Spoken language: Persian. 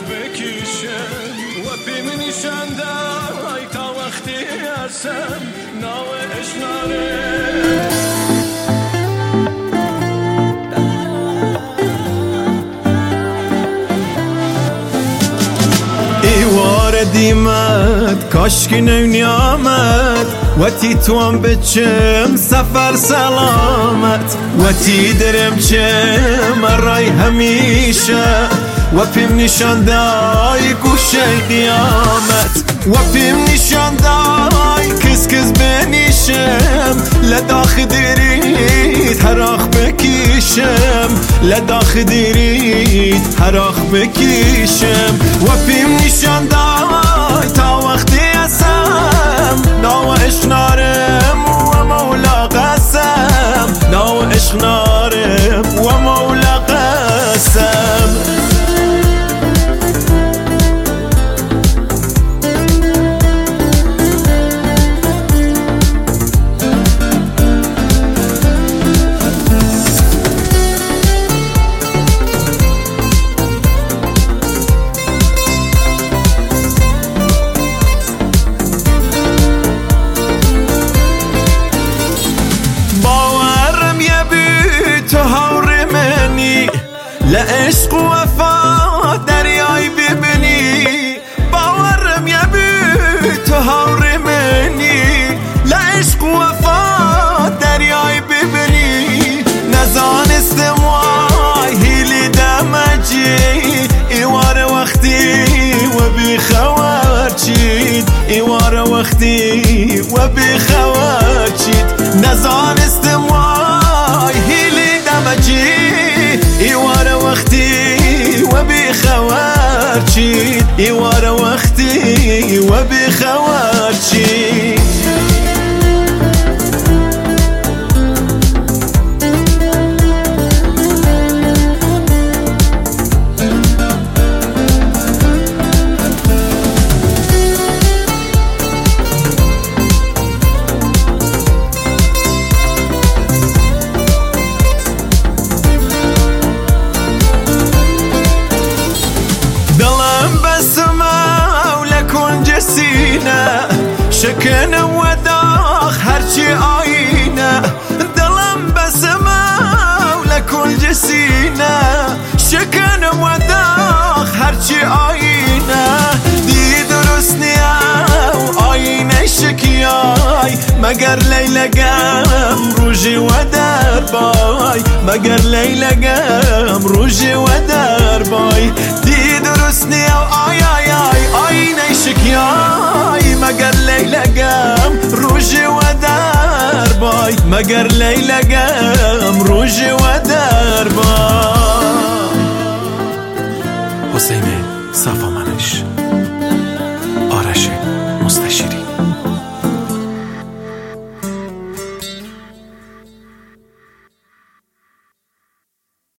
بکشم و بی نشاندای تا وقتی هستم ناو اشناره ایوار دیمت کاشکی نونیامت و تی توام بچم سفر سلامت و تی درم چم رای همیشه و پیم نشاندای گوشه قیامت و پیم نشاندای کس کس بنیشم لداخ دیرید هراخ بکیشم لداخ دیرید هراخ بکیشم و پیم نشاندای تا وقتی هستم ناو اشنارم و مولا قسم ناو اشنارم و مولا قسم لعشق و وفا دریای ببینی باورم یبی تو هاور منی لعشق و وفا دریای ببینی نزانستم وای هیلی دمجی ایوار وقتی و بی خوار چید ایوار وقتی و بی خوار چید نزانستم وای هیلی دمجی ایوار وقتی و بی خوار چید ایوار وقتی و بی خوار چید شکن و داغ هرچی آینه دلم بسمه لکل جسینه شکن و داغ هرچی آینه دی درست نیا و آینه شکیای مگر لیلگم روژی و دربای مگر لیلگم روژی و دربای دی درست نیا و آینه شکیای مگر لیلگم روژی و دربای مگر لیلگم روژی و دربای